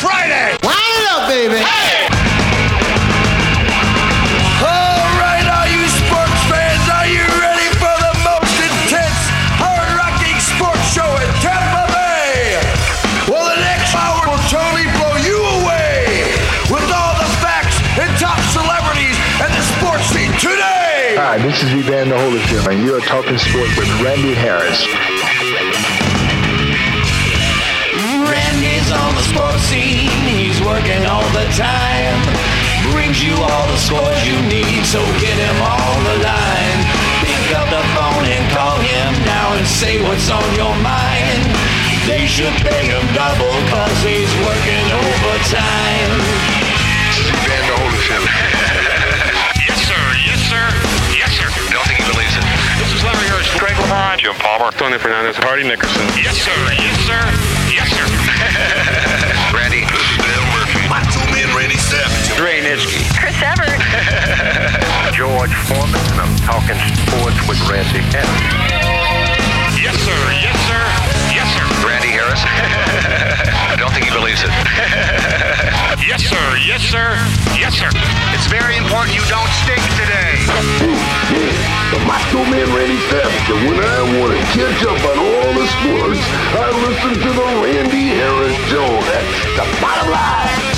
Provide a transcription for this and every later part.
Friday. Wind it up, baby. Hey! All right, all you sports fans, are you ready for the most intense, hard-rocking sports show in Tampa Bay? Well, the next hour will totally blow you away with all the facts and top celebrities and the sports scene today. Hi, this is Evander Holyfield, and you are talking sports with Randy Harris. Randy's on the sports scene, he's working all the time. Brings you all the scores you need, so get him on the line. Pick up the phone and call him now and say what's on your mind. They should pay him double, cause he's working overtime. This is Evander Holyfield. Yes, sir. Yes, sir. Yes, sir. Don't think he believes it. This is Larry Hirsch. Greg LeBron, Jim Palmer, Tony Fernandez, Hardy Nickerson. Yes, sir. Yes, sir. Yes, sir. Randy. This is Dale Murphy. My two men, Randy Savage. Dre Nitschke. Chris Everett. George Foreman, and I'm talking sports with Randy Harris. Yes, sir. Yes, sir. Yes, sir. Randy Harris. I don't think he believes it. Yes, sir. Yes, sir. Yes, sir. It's very important you don't stink today. The Macho Man Randy Savage, and when I want to catch up on all the sports, I listen to the Randy Harris Show. That's the bottom line.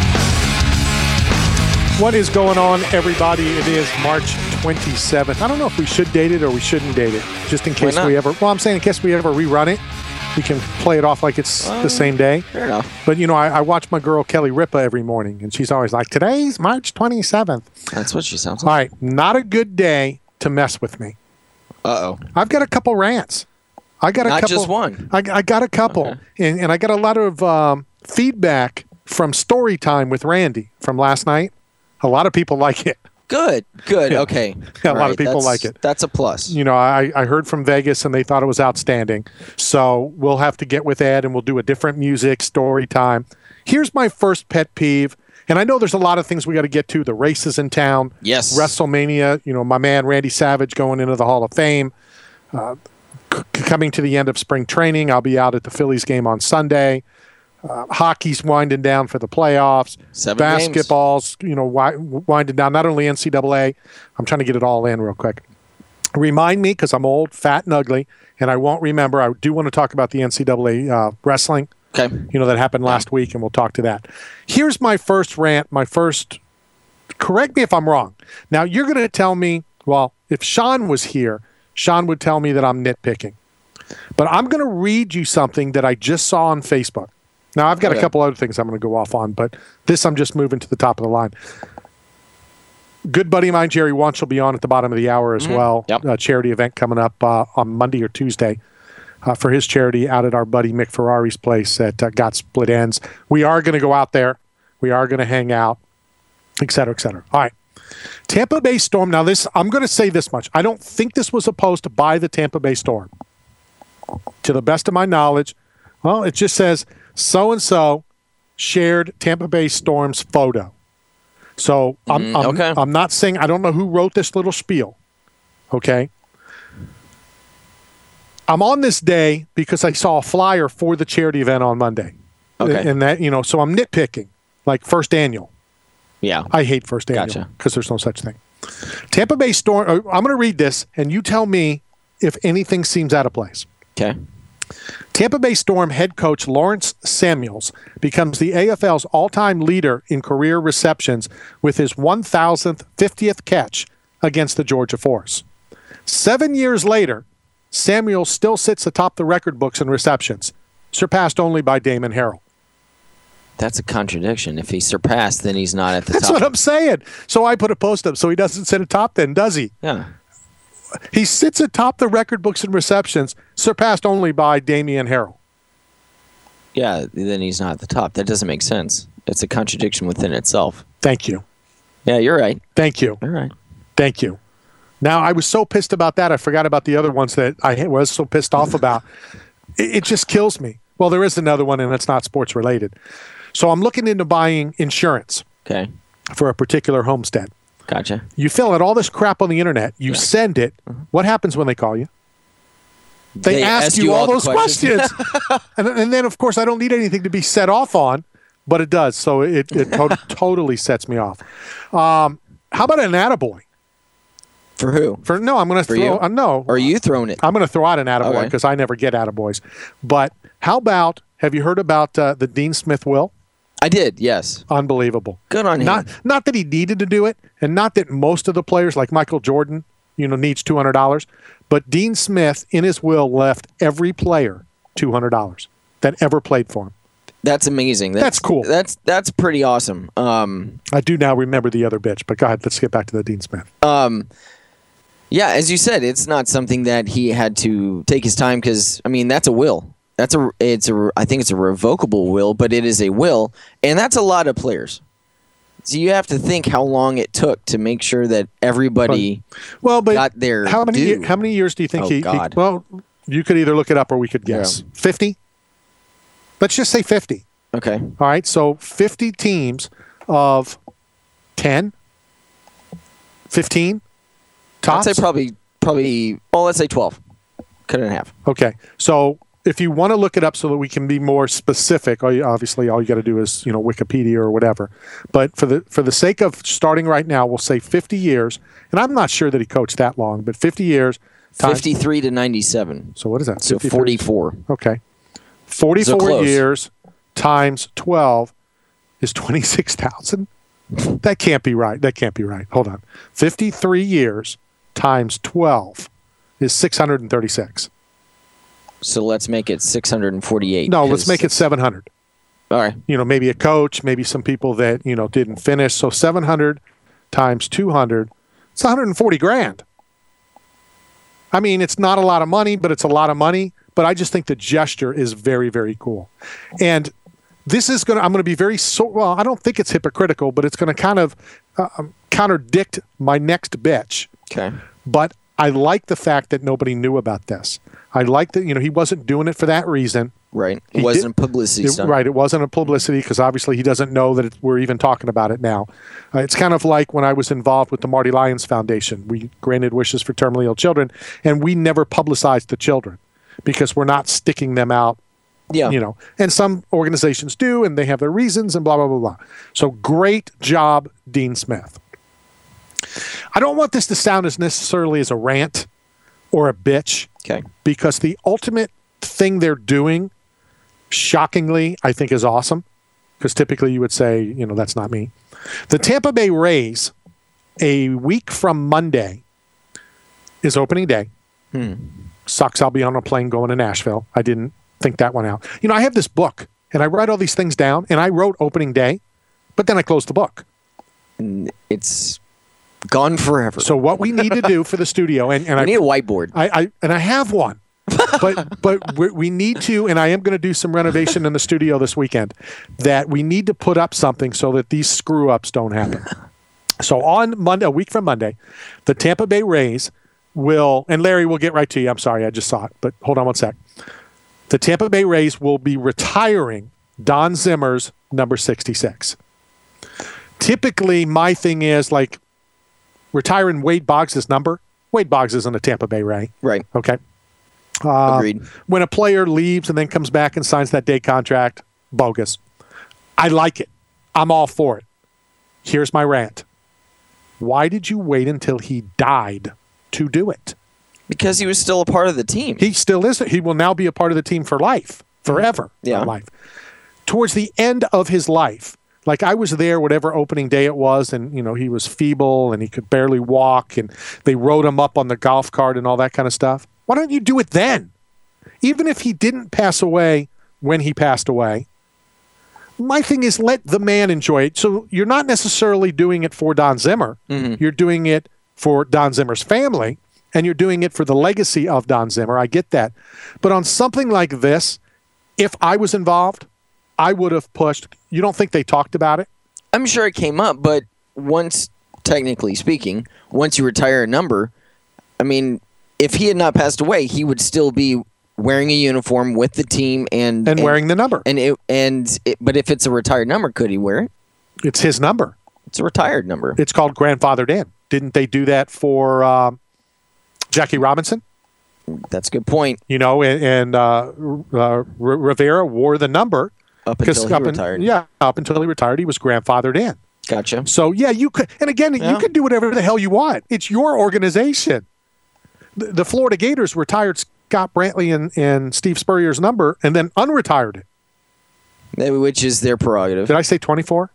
What is going on, everybody? It is March 27th. I don't know if we should date it or we shouldn't date it, just in case we ever... Well, I'm saying in case we ever rerun it, we can play it off like it's the same day. Fair enough. But, you know, I watch my girl Kelly Ripa every morning, and she's always like, today's March 27th. That's what she sounds All like. right, not a good day to mess with me. Uh-oh. I've got a couple rants. I got a Not couple, just one. I got a couple. Okay. And I got a lot of feedback from Story Time with Randy from last night. A lot of people like it. Good. Okay. Yeah, a lot of people like it. That's a plus. You know, I heard from Vegas and they thought it was outstanding. So we'll have to get with Ed and we'll do a different music Story Time. Here's my first pet peeve. And I know there's a lot of things we got to get to. The races in town. Yes. WrestleMania. You know, my man Randy Savage going into the Hall of Fame. Coming to the end of spring training. I'll be out at the Phillies game on Sunday. Hockey's winding down for the playoffs. 7 Basketball's, you know, winding down. Not only NCAA. I'm trying to get it all in real quick. Remind me, because I'm old, fat, and ugly, and I won't remember. I do want to talk about the NCAA wrestling. Okay. You know, that happened last week, and we'll talk to that. Here's my first rant, correct me if I'm wrong. Now, you're going to tell me, well, if Sean was here, Sean would tell me that I'm nitpicking. But I'm going to read you something that I just saw on Facebook. Now, I've got a couple other things I'm going to go off on, but this I'm just moving to the top of the line. Good buddy of mine, Jerry Wunsch, will be on at the bottom of the hour as well. Yep. A charity event coming up on Monday or Tuesday for his charity out at our buddy Mick Ferrari's place at Got Split Ends. We are going to go out there. We are going to hang out, et cetera, et cetera. All right. Tampa Bay Storm. Now, I'm going to say this much. I don't think this was a post by the Tampa Bay Storm. To the best of my knowledge, well, it just says so-and-so shared Tampa Bay Storm's photo. So I'm not saying, I don't know who wrote this little spiel. Okay. I'm on this day because I saw a flyer for the charity event on Monday. Okay. And that, you know, so I'm nitpicking, like first annual. Yeah. I hate first annual because there's no such thing. Tampa Bay Storm, I'm going to read this and you tell me if anything seems out of place. Okay. Tampa Bay Storm head coach Lawrence Samuels becomes the AFL's all-time leader in career receptions with his 1,000th 50th catch against the Georgia Force. 7 years later, Samuels still sits atop the record books in receptions, surpassed only by Damon Harrell. That's a contradiction. If he's surpassed, then he's not at the top. That's what I'm saying. So I put a post up so he doesn't sit atop then, does he? Yeah. He sits atop the record books in receptions, surpassed only by Damian Harrell. Yeah, then he's not at the top. That doesn't make sense. It's a contradiction within itself. Thank you. Yeah, you're right. Thank you. All right. Thank you. Now, I was so pissed about that, I forgot about the other ones that I was so pissed off about. It just kills me. Well, there is another one, and it's not sports related. So I'm looking into buying insurance for a particular homestead. Gotcha. You fill out all this crap on the internet. You send it. What happens when they call you? They ask you all those questions. and then, of course, I don't need anything to be set off on. but it does. So it totally sets me off. How about an attaboy? For who? No, I'm going to throw. No. Or are you throwing it? I'm going to throw out an attaboy Okay. because I never get attaboys. But how about, have you heard about the Dean Smith will? I did, yes. Unbelievable. Good on him. Not that he needed to do it, and not that most of the players, like Michael Jordan, needs $200. But Dean Smith, in his will, left every player $200 that ever played for him. That's amazing. That's cool. That's pretty awesome. I do now remember the other bitch, but go ahead. Let's get back to the Dean Smith. Yeah, as you said, it's not something that he had to take his time because, I mean, that's a will. I think it's a revocable will, but it is a will, and that's a lot of players. So you have to think how long it took to make sure that everybody got their how many due. how many years do you think Oh, he? God. Well, you could either look it up or we could guess. 50. Let's just say 50. Okay. All right. So 50 teams of 10, 15 tops. I'd say probably. Well, let's say 12. Cut it in half. Okay. So if you want to look it up so that we can be more specific, obviously all you got to do is Wikipedia or whatever. But for the sake of starting right now, we'll say 50 years. And I'm not sure that he coached that long, but 50 years. 53 to 97. So what is that? So 44. Okay. 44 close. years times 12 is 26,000. That can't be right. Hold on. 53 years times 12 is 636. So let's make it 648. No, let's make it 700. All right. Maybe a coach, maybe some people that, didn't finish. So 700 times 200, it's 140 grand. I mean, it's not a lot of money, but it's a lot of money. But I just think the gesture is very, very cool. And this is I'm going to be I don't think it's hypocritical, but it's going to kind of contradict my next bitch. Okay. But I like the fact that nobody knew about this. I like that, he wasn't doing it for that reason. Right. It wasn't a publicity stunt. Right. It wasn't a publicity because obviously he doesn't know that we're even talking about it now. It's kind of like when I was involved with the Marty Lyons Foundation. We granted wishes for terminally ill children, and we never publicized the children because we're not sticking them out. Yeah. And some organizations do, and they have their reasons and blah, blah, blah, blah. So great job, Dean Smith. I don't want this to sound as necessarily as a rant or a bitch. Okay. Because the ultimate thing they're doing, shockingly, I think is awesome. Because typically you would say, that's not me. The Tampa Bay Rays, a week from Monday, is opening day. Sucks I'll be on a plane going to Nashville. I didn't think that one out. I have this book, and I write all these things down, and I wrote opening day, but then I closed the book. It's gone forever. So what we need to do for the studio, and I need a whiteboard. I have one, but we need to, and I am going to do some renovation in the studio this weekend. That we need to put up something so that these screw ups don't happen. So on Monday, a week from Monday, the Tampa Bay Rays will, and Larry will get right to you. I'm sorry, I just saw it, but hold on one sec. The Tampa Bay Rays will be retiring Don Zimmer's number 66. Typically, my thing is like retiring Wade Boggs' number. Wade Boggs isn't a Tampa Bay Ray. Right. Okay. Agreed. When a player leaves and then comes back and signs that day contract, bogus. I like it. I'm all for it. Here's my rant. Why did you wait until he died to do it? Because he was still a part of the team. He still is. He will now be a part of the team for life, forever. Yeah. For life. Towards the end of his life, like I was there, whatever opening day it was, and he was feeble and he could barely walk, and they rode him up on the golf cart and all that kind of stuff. Why don't you do it then? Even if he didn't pass away when he passed away, my thing is let the man enjoy it. So you're not necessarily doing it for Don Zimmer. Mm-hmm. You're doing it for Don Zimmer's family, and you're doing it for the legacy of Don Zimmer. I get that. But on something like this, if I was involved, I would have pushed. You don't think they talked about it? I'm sure it came up, but technically speaking, once you retire a number, I mean, if he had not passed away, he would still be wearing a uniform with the team and wearing the number. But if it's a retired number, could he wear it? It's his number. It's a retired number. It's called grandfathered in. Didn't they do that for Jackie Robinson? That's a good point. And Rivera wore the number, Up until he retired. Up until he retired, he was grandfathered in. Gotcha. So, yeah, you could, and again, you could do whatever the hell you want. It's your organization. The Florida Gators retired Scott Brantley and Steve Spurrier's number and then unretired it. Which is their prerogative. Did I say 24?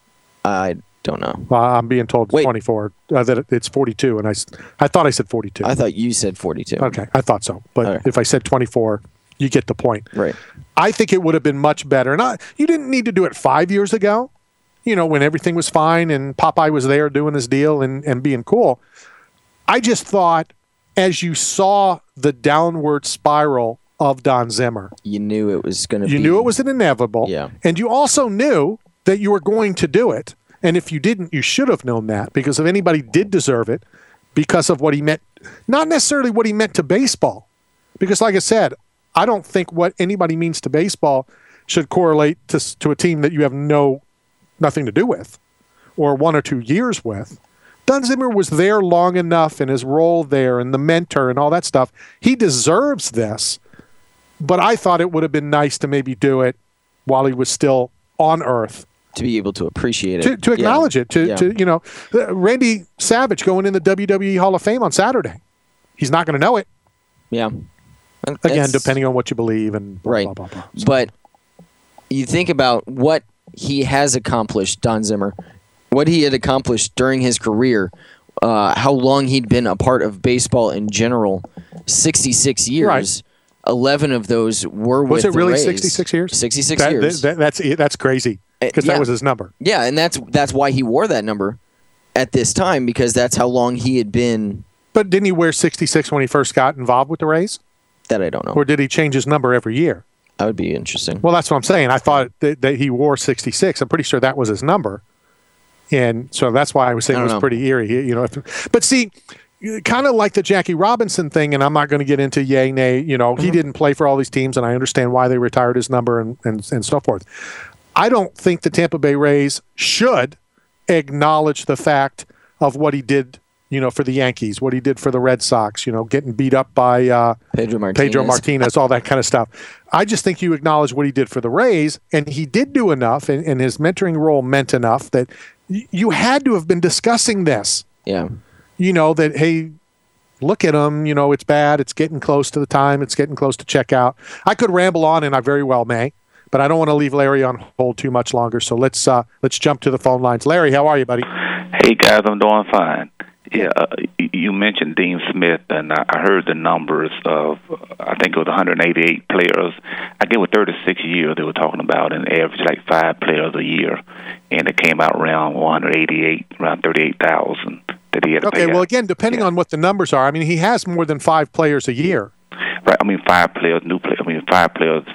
I don't know. Well, I'm being told it's 24, that it's 42, and I thought I said 42. I thought you said 42. Okay, I thought so. But if I said 24, you get the point. Right. I think it would have been much better. And you didn't need to do it 5 years ago, when everything was fine and Popeye was there doing his deal and being cool. I just thought as you saw the downward spiral of Don Zimmer, you knew it was going to be. You knew it was an inevitable. Yeah. And you also knew that you were going to do it. And if you didn't, you should have known that, because if anybody did deserve it, because of what he meant, not necessarily what he meant to baseball. Because like I said, I don't think what anybody means to baseball should correlate to a team that you have nothing to do with or 1 or 2 years with. Don Zimmer was there long enough in his role there and the mentor and all that stuff. He deserves this. But I thought it would have been nice to maybe do it while he was still on Earth. To be able to appreciate it. To acknowledge it. To Randy Savage going in the WWE Hall of Fame on Saturday. He's not going to know it. Yeah. Again, depending on what you believe and blah, blah, blah, blah. So. But you think about what he has accomplished, Don Zimmer, what he had accomplished during his career, how long he'd been a part of baseball in general, 66 years. Right. 11 of those were with the Rays. Was it really 66 years? 66 years. That's crazy, because that was his number. Yeah, and that's why he wore that number at this time, because that's how long he had been. But didn't he wear 66 when he first got involved with the Rays? That I don't know. Or did he change his number every year? That would be interesting. Well, that's what I'm saying. I thought that he wore 66. I'm pretty sure that was his number. And so that's why I was saying it was pretty eerie. But see, kind of like the Jackie Robinson thing, and I'm not going to get into yay, nay, he didn't play for all these teams, and I understand why they retired his number and so forth. I don't think the Tampa Bay Rays should acknowledge the fact of what he did, for the Yankees, what he did for the Red Sox, getting beat up by Pedro Martinez, all that kind of stuff. I just think you acknowledge what he did for the Rays, and he did do enough, and his mentoring role meant enough that you had to have been discussing this. Yeah. That, hey, look at him, it's bad, it's getting close to the time, it's getting close to checkout. I could ramble on, and I very well may, but I don't want to leave Larry on hold too much longer, so let's jump to the phone lines. Larry, how are you, buddy? Hey, guys, I'm doing fine. Yeah, you mentioned Dean Smith, and I heard the numbers of, I think it was 188 players. I get with 36 years they were talking about an average like 5 players a year, and it came out around 188, around 38,000 that he had to pay. Okay, well, again, depending on what the numbers are, I mean, he has more than 5 players a year. Right, 5 players, new players. 5 players.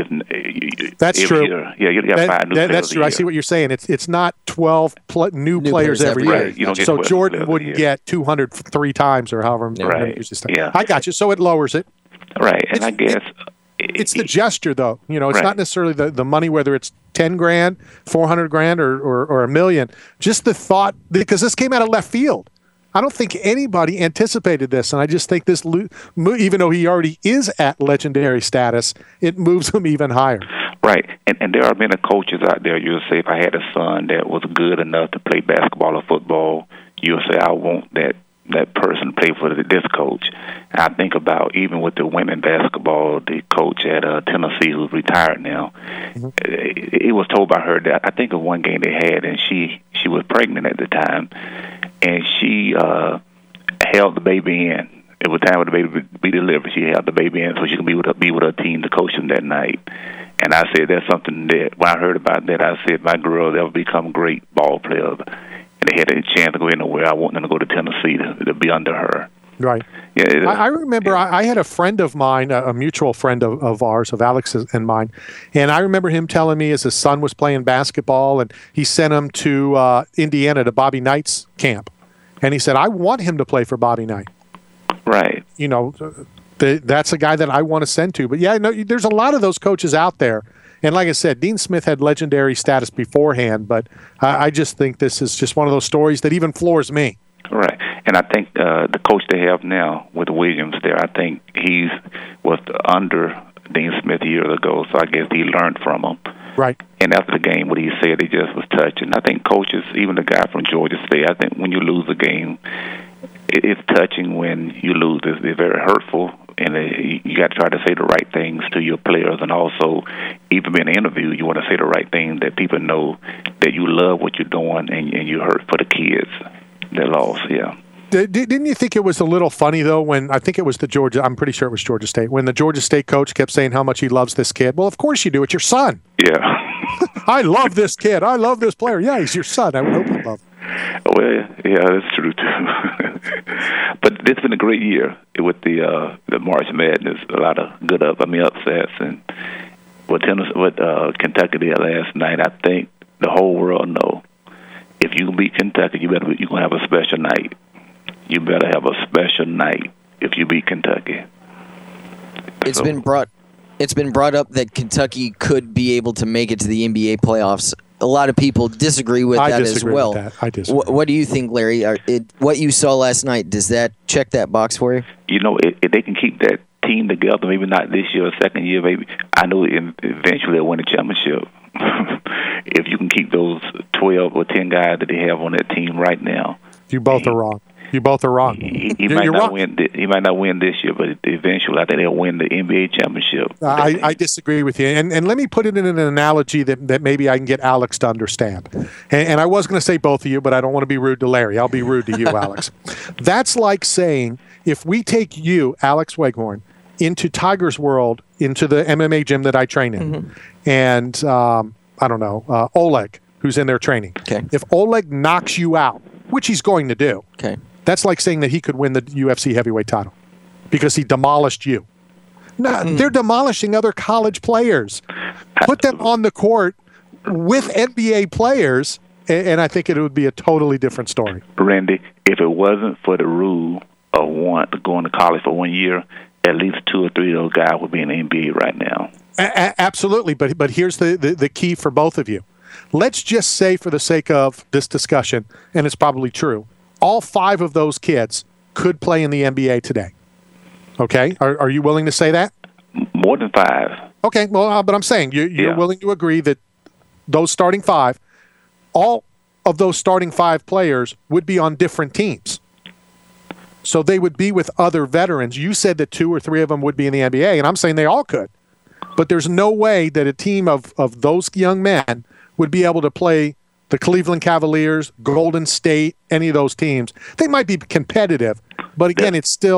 That's true. Year. Yeah, you got 5 new players. That's true. I see what you're saying. It's not 12 new players every year. Right. You don't get so Jordan wouldn't get 203 times or however many usually start. Yeah. I got you. So it lowers it. Right, and I guess it's the gesture, though. It's not necessarily the money, whether it's $10,000, $400,000, or $1 million. Just the thought, because this came out of left field. I don't think anybody anticipated this, and I just think this, even though he already is at legendary status, it moves him even higher. Right, and there are many coaches out there. You'll say, if I had a son that was good enough to play basketball or football, you'll say, I want that person to play for this coach. And I think about, even with the women basketball, the coach at Tennessee, who's retired now, it was told by her that, I think of one game they had, and she was pregnant at the time, and she held the baby in. It was time for the baby to be delivered. She held the baby in so she could be with her team to coach them that night. And I said, that's something that, when I heard about that, I said, my girls, they'll become great ball players. And they had a chance to go anywhere. I want them to go to Tennessee to be under her. Right. Yeah, I remember I had a friend of mine, a mutual friend of ours, of Alex's and mine, and I remember him telling me as his son was playing basketball, and he sent him to Indiana to Bobby Knight's camp. And he said, I want him to play for Bobby Knight. Right. That's a guy that I want to send to. But, yeah, there's a lot of those coaches out there. And like I said, Dean Smith had legendary status beforehand, but I just think this is just one of those stories that even floors me. Right. And I think the coach they have now with Williams there, I think he was under Dean Smith years ago, so I guess he learned from him. Right. And after the game, what he said, it just was touching. I think coaches, even the guy from Georgia State, I think when you lose a game, it's touching when you lose. It's very hurtful, and you got to try to say the right things to your players. And also, even being interviewed, you want to say the right things that people know that you love what you're doing and you hurt for the kids that lost, yeah. Didn't you think it was a little funny, though, when I think it was I'm pretty sure it was Georgia State, when the Georgia State coach kept saying how much he loves this kid? Well, of course you do. It's your son. Yeah. I love this kid. I love this player. Yeah, he's your son. I would hope you love him. Well, yeah, that's true, too. But it's been a great year with the March Madness. A lot of good upsets. And what Kentucky did last night, I think the whole world know if you beat Kentucky, you're going to have a special night. You better have a special night if you beat Kentucky. It's been brought up that Kentucky could be able to make it to the NBA playoffs. A lot of people disagree with that as well. I disagree. What do you think, Larry? What you saw last night, does that check that box for you? You know, if they can keep that team together, maybe not this year or second year, maybe I know eventually they'll win a championship. If you can keep those 12 or 10 guys that they have on that team right now. You both are wrong. You both are wrong. He might not win. He might not win this year, but eventually, I think they'll win the NBA championship. I disagree with you, and let me put it in an analogy that maybe I can get Alex to understand. And I was going to say both of you, but I don't want to be rude to Larry. I'll be rude to you, Alex. That's like saying if we take you, Alex Weghorn, into Tiger's World, into the MMA gym that I train in, and I don't know, Oleg, who's in there training. Okay. If Oleg knocks you out, which he's going to do. Okay. That's like saying that he could win the UFC heavyweight title because he demolished you. No, they're demolishing other college players. Put them on the court with NBA players, and I think it would be a totally different story. Randy, if it wasn't for the rule of going to college for 1 year, at least 2 or 3 of those guys would be in the NBA right now. Absolutely, but here's the key for both of you. Let's just say, for the sake of this discussion, and it's probably true, all 5 of those kids could play in the NBA today. Okay? Are you willing to say that? More than 5. Okay, well, but I'm saying you're willing to agree that those starting 5, all of those starting 5 players would be on different teams. So they would be with other veterans. You said that 2 or 3 of them would be in the NBA, and I'm saying they all could. But there's no way that a team of those young men would be able to play the Cleveland Cavaliers, Golden State, any of those teams. They might be competitive, but again,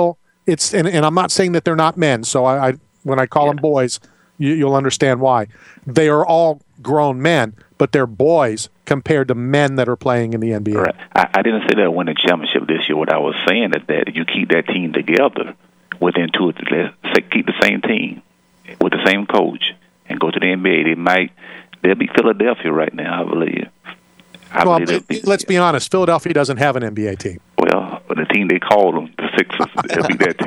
and I'm not saying that they're not men. So when I call them boys, you'll understand why. They are all grown men, but they're boys compared to men that are playing in the NBA. Right. I didn't say they'll win the championship this year. What I was saying is that if you keep that team together within 2 or 3, let's say keep the same team with the same coach and go to the NBA, they'll be Philadelphia right now, I believe. Let's be honest. Philadelphia doesn't have an NBA team. Well, the team they call them, the Sixers, they'll be that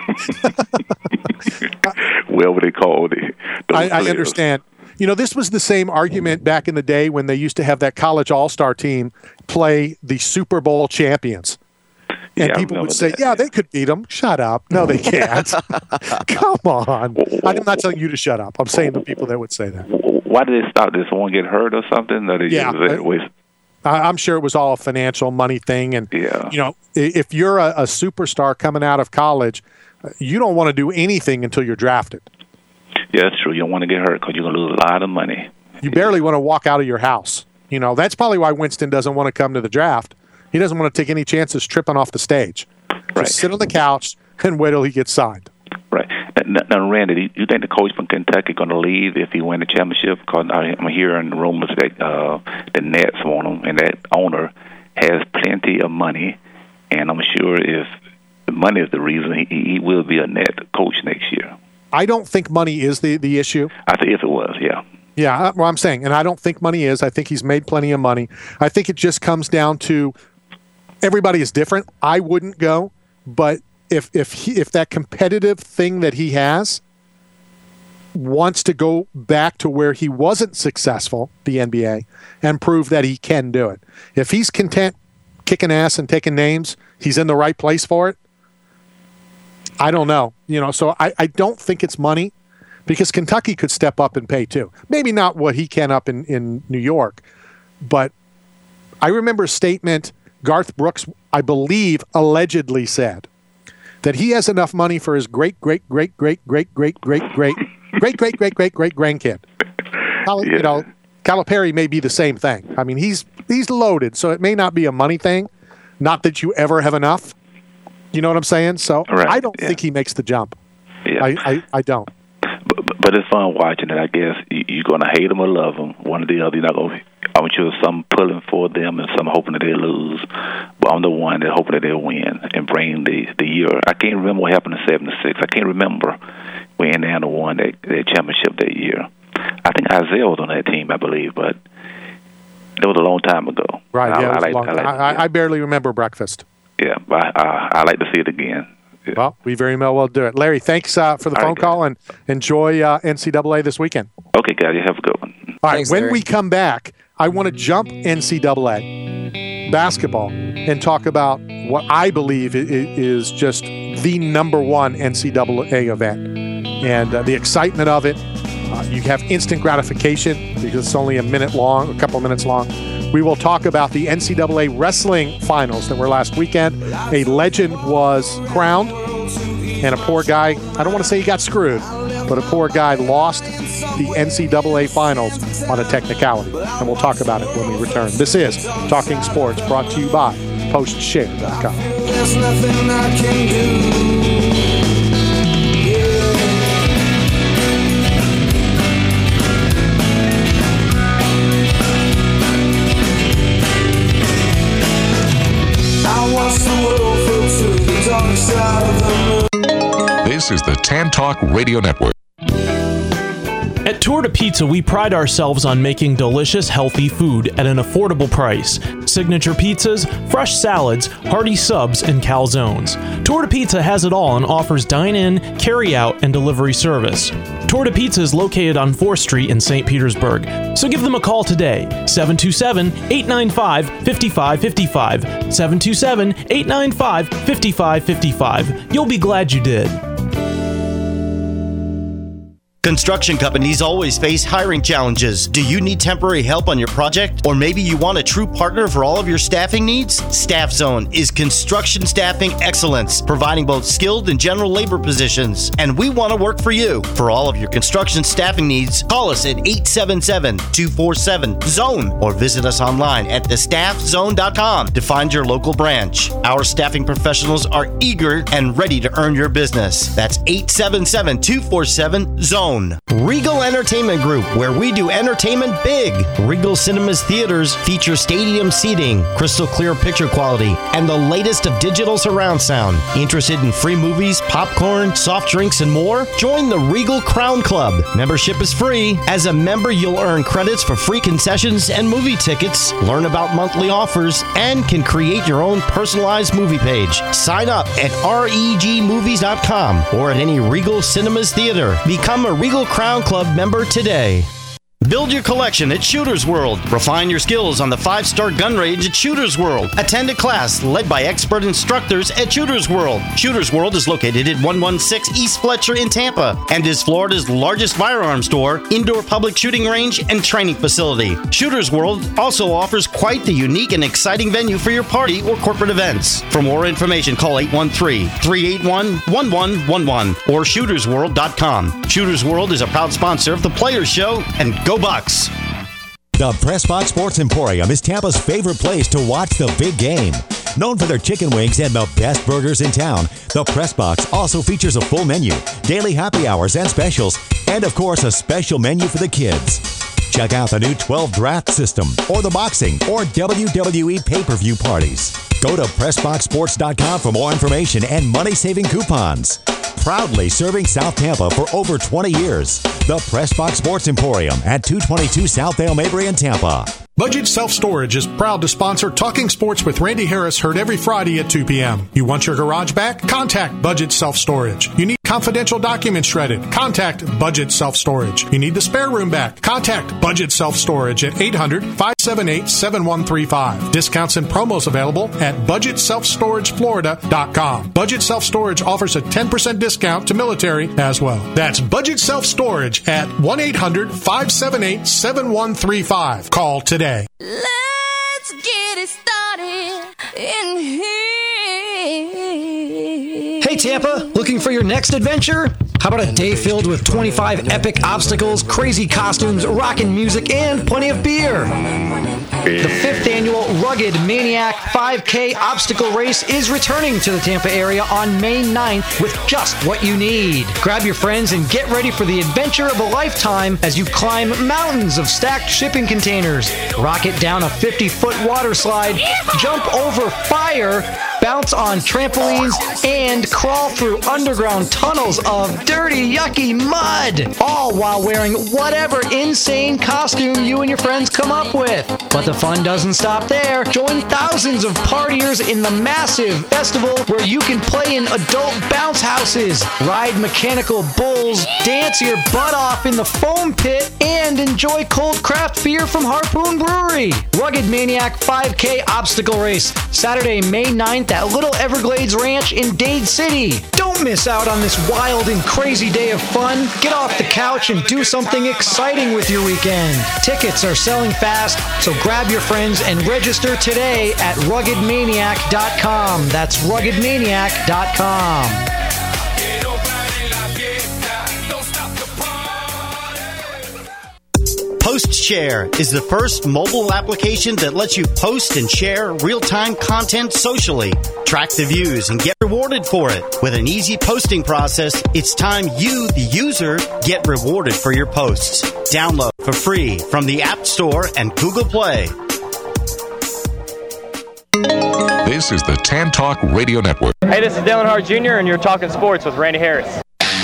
team. Whoever they call it. I understand. You know, this was the same argument back in the day when they used to have that college all-star team play the Super Bowl champions. And people would say, they could beat them. Shut up. No, they can't. Come on. I'm not telling you to shut up. I'm saying the people that would say that. Why did they stop? Did someone get hurt or something? I'm sure it was all a financial money thing. And, you know, if you're a superstar coming out of college, you don't want to do anything until you're drafted. Yeah, that's true. You don't want to get hurt because you're going to lose a lot of money. You barely want to walk out of your house. You know, that's probably why Winston doesn't want to come to the draft. He doesn't want to take any chances tripping off the stage. Right. Just sit on the couch and wait till he gets signed. Right. Now, Randy, do you think the coach from Kentucky is going to leave if he wins the championship? Because I'm hearing rumors that the Nets want him, and that owner has plenty of money. And I'm sure if the money is the reason, he will be a Net coach next year. I don't think money is the issue. I think if it was, yeah. Yeah, well, I'm saying, and I don't think money is. I think he's made plenty of money. I think it just comes down to everybody is different. I wouldn't go, but if that competitive thing that he has wants to go back to where he wasn't successful, the NBA, and prove that he can do it. If he's content kicking ass and taking names, he's in the right place for it. I don't know. You know, so I don't think it's money, because Kentucky could step up and pay too. Maybe not what he can up in New York, but I remember a statement Garth Brooks, I believe, allegedly said that he has enough money for his great-great-great-great-great-great-great-great-great-great-grandkid. You know, Calipari may be the same thing. I mean, he's loaded, so it may not be a money thing. Not that you ever have enough. You know what I'm saying? So right. I don't think he makes the jump. Yeah. I don't. But it's fun watching it. I guess you're going to hate them or love them, one or the other. You're not going. I'm sure some pulling for them and some hoping that they lose. But I'm the one that hoping that they'll win and bring the year. I can't remember what happened in '76. I can't remember when Indiana won that championship that year. I think Isaiah was on that team, I believe, but it was a long time ago. Right. I barely remember breakfast. Yeah, but I like to see it again. Yeah. Well, we very well do it. Larry, thanks for the phone call, and enjoy NCAA this weekend. Okay, guys, you have a good one. All right, thanks, when Larry. we come back, I want to jump NCAA basketball and talk about what I believe is just the number one NCAA event and the excitement of it. You have instant gratification because it's only a couple of minutes long. We will talk about the NCAA wrestling finals that were last weekend. A legend was crowned, and a poor guy, I don't want to say he got screwed, but a poor guy lost the NCAA finals on a technicality. And we'll talk about it when we return. This is Talking Sports, brought to you by PostShare.com. There's nothing I can do. This is the Tan Talk Radio Network. At Tour de Pizza, we pride ourselves on making delicious, healthy food at an affordable price. Signature pizzas, fresh salads, hearty subs, and calzones. Tour de Pizza has it all and offers dine-in, carry-out, and delivery service. Tour de Pizza is located on 4th Street in St. Petersburg, so give them a call today, 727-895-5555, 727-895-5555. You'll be glad you did. Construction companies always face hiring challenges. Do you need temporary help on your project? Or maybe you want a true partner for all of your staffing needs? Staff Zone is construction staffing excellence, providing both skilled and general labor positions. And we want to work for you. For all of your construction staffing needs, call us at 877-247-ZONE or visit us online at thestaffzone.com to find your local branch. Our staffing professionals are eager and ready to earn your business. That's 877-247-ZONE. Regal Entertainment Group, where we do entertainment big. Regal Cinemas Theaters feature stadium seating, crystal clear picture quality, and the latest of digital surround sound. Interested in free movies, popcorn, soft drinks, and more? Join the Regal Crown Club. Membership is free. As a member, you'll earn credits for free concessions and movie tickets, learn about monthly offers, and can create your own personalized movie page. Sign up at regmovies.com or at any Regal Cinemas Theater. Become a Regal Crown Club member today. Build your collection at Shooters World. Refine your skills on the 5-star gun range at Shooters World. Attend a class led by expert instructors at Shooters World. Shooters World is located at 116 East Fletcher in Tampa and is Florida's largest firearm store, indoor public shooting range, and training facility. Shooters World also offers quite the unique and exciting venue for your party or corporate events. For more information, call 813-381-1111 or shootersworld.com. Shooters World is a proud sponsor of the Players Show, and go Bucks! The PressBox Sports Emporium is Tampa's favorite place to watch the big game. Known for their chicken wings and the best burgers in town, the PressBox also features a full menu, daily happy hours and specials, and of course a special menu for the kids. Check out the new 12 draft system or the boxing or WWE pay-per-view parties. Go to PressBoxSports.com for more information and money-saving coupons. Proudly serving South Tampa for over 20 years. The PressBox Sports Emporium at 222 South Dale Mabry in Tampa. Budget Self-Storage is proud to sponsor Talking Sports with Randy Harris, heard every Friday at 2 p.m. You want your garage back? Contact Budget Self-Storage. You need confidential documents shredded? Contact Budget Self-Storage. You need the spare room back? Contact Budget Self-Storage at 800-578-7135. Discounts and promos available at BudgetSelfStorageFlorida.com. Budget Self-Storage offers a 10% discount to military as well. That's Budget Self-Storage at 1-800-578-7135. Call today. Let's get it started in here. Hey Tampa, looking for your next adventure? How about a day filled with 25 epic obstacles, crazy costumes, rockin' music, and plenty of beer? The 5th annual Rugged Maniac 5K obstacle race is returning to the Tampa area on May 9th with just what you need. Grab your friends and get ready for the adventure of a lifetime as you climb mountains of stacked shipping containers, rocket down a 50-foot water slide, jump over fire, bounce on trampolines, and crawl through underground tunnels of dirty, yucky mud, all while wearing whatever insane costume you and your friends come up with. But the fun doesn't stop there. Join thousands of partiers in the massive festival where you can play in adult bounce houses, ride mechanical bulls, dance your butt off in the foam pit, and enjoy cold craft beer from Harpoon Brewery. Rugged Maniac 5K Obstacle Race, Saturday, May 9th at Little Everglades Ranch in Dade City. Don't miss out on this wild and crazy day of fun. Get off the couch and do something exciting with your weekend. Tickets are selling fast, so grab your friends and register today at ruggedmaniac.com. That's ruggedmaniac.com. PostShare is the first mobile application that lets you post and share real-time content socially. Track the views and get rewarded for it. With an easy posting process, it's time you, the user, get rewarded for your posts. Download for free from the App Store and Google Play. This is the Tan Talk Radio Network. Hey, this is Dylan Hart Jr., and you're talking sports with Randy Harris.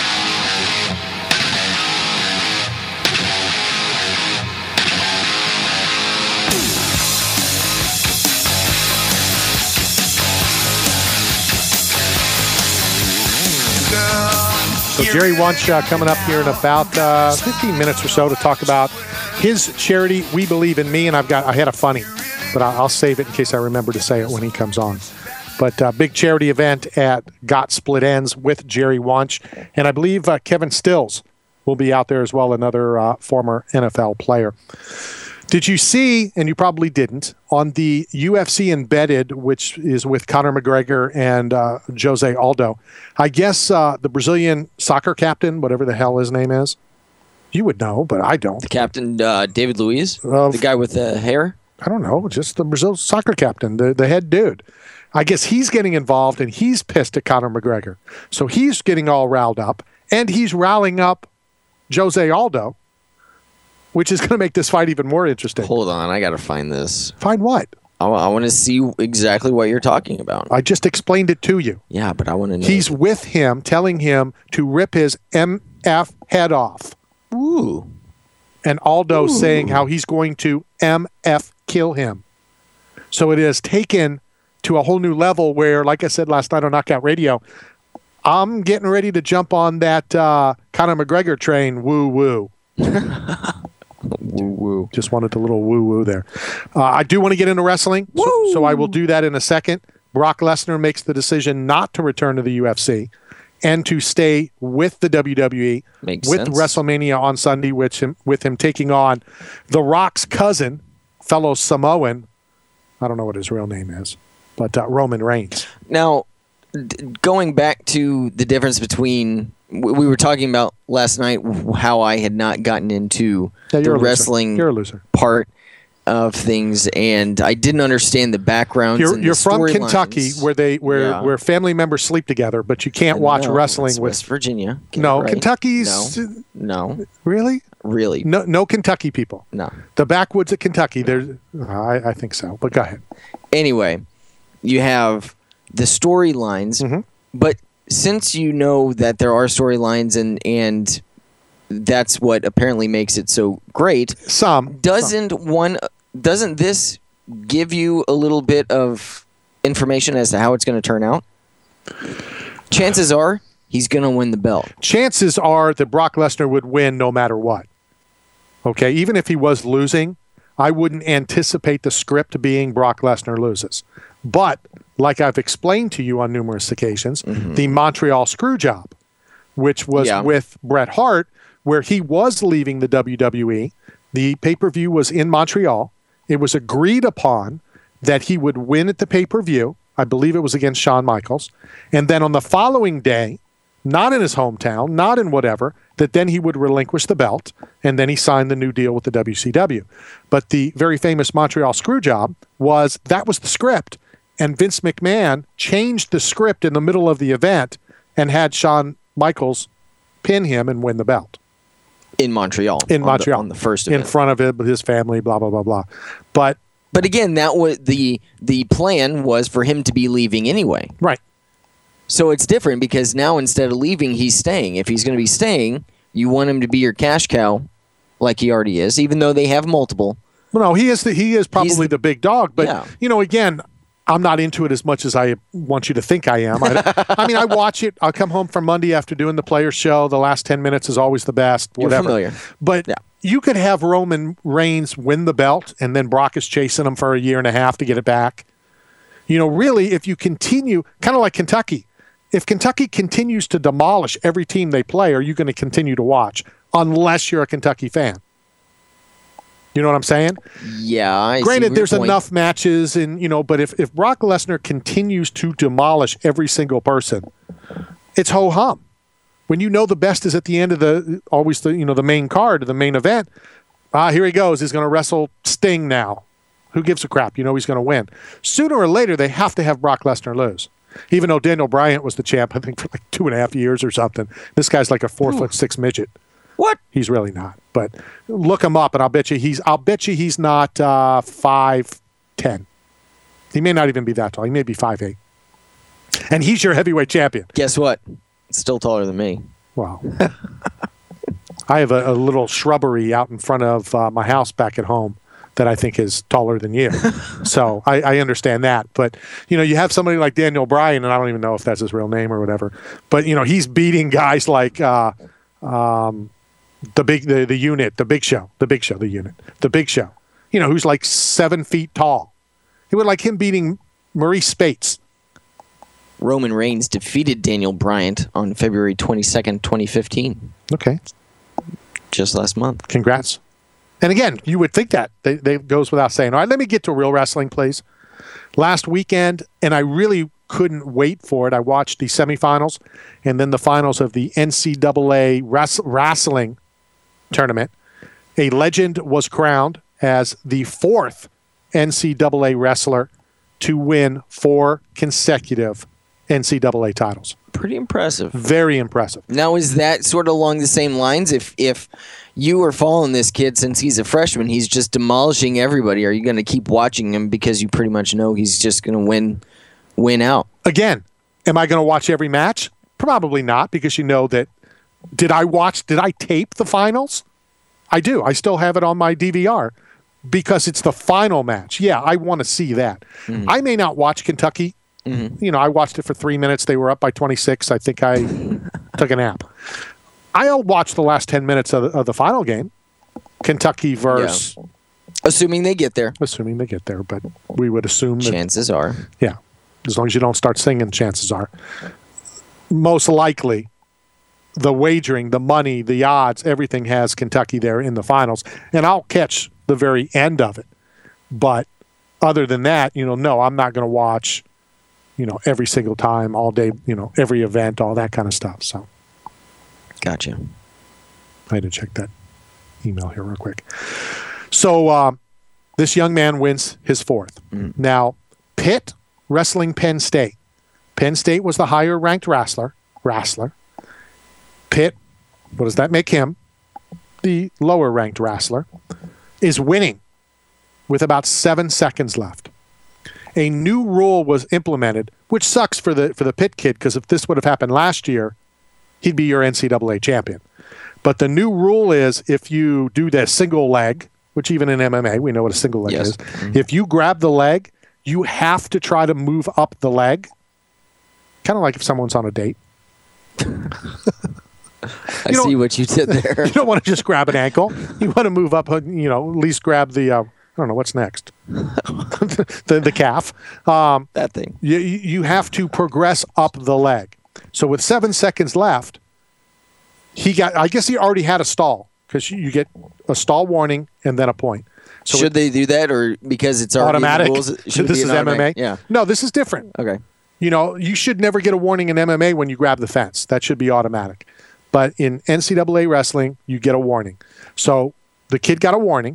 So Jerry Wunsch coming up here in about 15 minutes or so to talk about his charity, We Believe in Me, and I had a funny, but I'll save it in case I remember to say it when he comes on. But big charity event at Got Split Ends with Jerry Wunsch, and I believe Kevin Stills will be out there as well, another former NFL player. Did you see, and you probably didn't, on the UFC Embedded, which is with Conor McGregor and Jose Aldo, I guess the Brazilian soccer captain, whatever the hell his name is, you would know, but I don't. The captain, David Luiz, the guy with the hair? I don't know, just the Brazil soccer captain, the head dude. I guess he's getting involved, and he's pissed at Conor McGregor. So he's getting all riled up, and he's riling up Jose Aldo, which is going to make this fight even more interesting. Hold on, I got to find this. Find what? I want to see exactly what you're talking about. I just explained it to you. Yeah, but I want to know. He's with him, telling him to rip his MF head off. Ooh. And Aldo saying how he's going to MF kill him. So it has taken to a whole new level where, like I said last night on Knockout Radio, I'm getting ready to jump on that Conor McGregor train. Woo-woo. Woo-woo. Just wanted a little woo-woo there. I do want to get into wrestling, so I will do that in a second. Brock Lesnar makes the decision not to return to the UFC and to stay with the WWE. Makes with sense. WrestleMania on Sunday, with him taking on The Rock's cousin, fellow Samoan, I don't know what his real name is, but Roman Reigns. Now, going back to the difference between... We were talking about last night how I had not gotten into the wrestling part of things, and I didn't understand the backgrounds. You're from Kentucky, where family members sleep together, but you can't watch wrestling with West Virginia. No, Kentucky's no. Really? Really? No Kentucky people. No. The backwoods of Kentucky. I think so, but go ahead. Anyway, you have the storylines, but since you know that there are storylines and that's what apparently makes it so great, doesn't this give you a little bit of information as to how it's going to turn out? Chances are he's going to win the belt. Chances are that Brock Lesnar would win no matter what. Okay, even if he was losing, I wouldn't anticipate the script being Brock Lesnar loses. But, like I've explained to you on numerous occasions, the Montreal Screwjob, which was with Bret Hart, where he was leaving the WWE. The pay-per-view was in Montreal. It was agreed upon that he would win at the pay-per-view. I believe it was against Shawn Michaels. And then on the following day, not in his hometown, not in whatever, that then he would relinquish the belt, and then he signed the new deal with the WCW. But the very famous Montreal Screwjob was the script, and Vince McMahon changed the script in the middle of the event and had Shawn Michaels pin him and win the belt. In Montreal. On the first event. In front of his family, blah, blah, blah, blah. But again, that was the plan was for him to be leaving anyway. Right. So it's different because now instead of leaving, he's staying. If he's going to be staying, you want him to be your cash cow like he already is, even though they have multiple. Well, no, he is probably the big dog. But, again, I'm not into it as much as I want you to think I am. I mean, I watch it. I'll come home from Monday after doing the Players Show. The last 10 minutes is always the best. Whatever. You're familiar. But you could have Roman Reigns win the belt, and then Brock is chasing him for a year and a half to get it back. Really, if you continue, kind of like Kentucky, if Kentucky continues to demolish every team they play, are you going to continue to watch unless you're a Kentucky fan? You know what I'm saying? Yeah. Granted, there's enough matches, but if Brock Lesnar continues to demolish every single person, it's ho-hum. When the best is at the end of the main card, the main event, here he goes. He's going to wrestle Sting now. Who gives a crap? He's going to win. Sooner or later, they have to have Brock Lesnar lose. Even though Daniel Bryan was the champ, I think, for like 2.5 years or something. This guy's like a 4'6" midget. What? He's really not. But look him up, and I'll bet you he's not 5'10". He may not even be that tall. He may be 5'8". And he's your heavyweight champion. Guess what? Still taller than me. Wow. I have a little shrubbery out in front of my house back at home that I think is taller than you. So I understand that. But, you have somebody like Daniel Bryan, and I don't even know if that's his real name or whatever. But, he's beating guys like the Big Show, who's like 7 feet tall. It would like him beating Maurice Spates. Roman Reigns defeated Daniel Bryan on February 22nd, 2015. Okay. Just last month. Congrats. And again, you would think that. They goes without saying. All right, let me get to real wrestling, please. Last weekend, and I really couldn't wait for it, I watched the semifinals and then the finals of the NCAA wrestling tournament. A legend was crowned as the 4th NCAA wrestler to win 4 consecutive NCAA titles. Pretty impressive. Very impressive. Now, is that sort of along the same lines? If you are following this kid since he's a freshman, he's just demolishing everybody. Are you going to keep watching him because you pretty much know he's just going to win out? Again, am I going to watch every match? Probably not, because that. Did I tape the finals? I do. I still have it on my DVR because it's the final match. Yeah, I want to see that. Mm-hmm. I may not watch Kentucky. Mm-hmm. I watched it for 3 minutes. They were up by 26. I think I took a nap. I'll watch the last 10 minutes of the final game. Kentucky versus... Yeah. Assuming they get there. But we would assume that... Chances are. Yeah. As long as you don't start singing, chances are. Most likely, the wagering, the money, the odds, everything has Kentucky there in the finals. And I'll catch the very end of it. But other than that, no, I'm not going to watch... every single time, all day, every event, all that kind of stuff. So, gotcha. I had to check that email here real quick. So, this young man wins his 4th. Mm. Now, Pitt wrestling Penn State. Penn State was the higher ranked wrestler. Pitt, what does that make him? The lower ranked wrestler is winning with about 7 seconds left. A new rule was implemented, which sucks for the Pitt kid, because if this would have happened last year, he'd be your NCAA champion. But the new rule is if you do the single leg, which even in MMA, we know what a single leg is. Mm-hmm. If you grab the leg, you have to try to move up the leg. Kind of like if someone's on a date. I see what you did there. You don't want to just grab an ankle. You want to move up, at least grab the, I don't know, what's next? the calf. That thing. You have to progress up the leg. So with 7 seconds left, I guess he already had a stall, because you get a stall warning and then a point. So should they do that, or because it's already automatic? In the rules, should this it is be automatic? MMA? Yeah. No, this is different. Okay. You should never get a warning in MMA when you grab the fence. That should be automatic. But in NCAA wrestling, you get a warning. So the kid got a warning.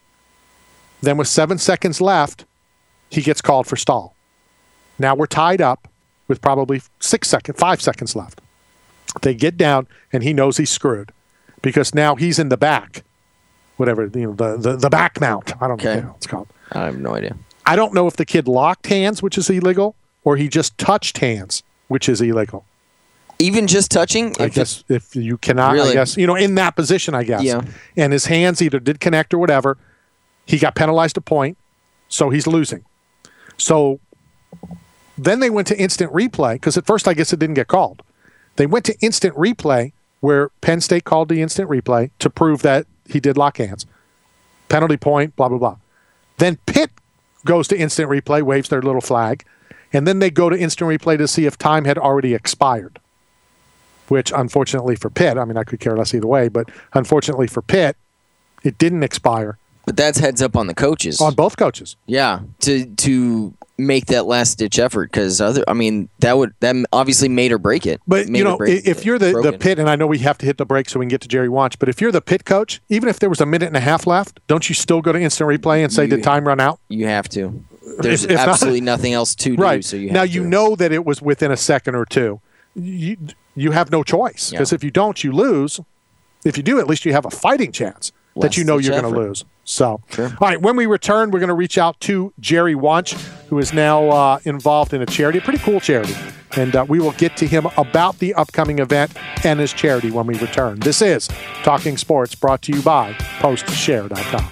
Then with 7 seconds left, he gets called for stall. Now we're tied up with probably 5 seconds left. They get down, and he knows he's screwed because now he's in the back, whatever, the back mount. I don't know what it's called. I have no idea. I don't know if the kid locked hands, which is illegal, or he just touched hands, which is illegal. Even just touching? I guess if you cannot, really? I guess, in that position, I guess. Yeah. And his hands either did connect or whatever. He got penalized a point, so he's losing. So then they went to instant replay, because at first I guess it didn't get called. They went to instant replay, where Penn State called the instant replay to prove that he did lock hands. Penalty point, blah, blah, blah. Then Pitt goes to instant replay, waves their little flag, and then they go to instant replay to see if time had already expired. Which, unfortunately for Pitt, I mean, I could care less either way, but unfortunately for Pitt, it didn't expire. But that's heads up on the coaches. On both coaches. Yeah, to make that last-ditch effort, because, that obviously made or break it. But, if you're the Pitt, and I know we have to hit the break so we can get to Jerry Wunsch, but if you're the Pitt coach, even if there was a minute and a half left, don't you still go to instant replay and say, did time run out? You have to. There's absolutely nothing else to do, right. So you have now, to. you know that it was within a second or two. You have no choice, because if you don't, you lose. If you do, at least you have a fighting chance that you're going to lose. So, All right, when we return, we're going to reach out to Jerry Wunsch, who is now involved in a charity, a pretty cool charity. And we will get to him about the upcoming event and his charity when we return. This is Talking Sports, brought to you by PostShare.com.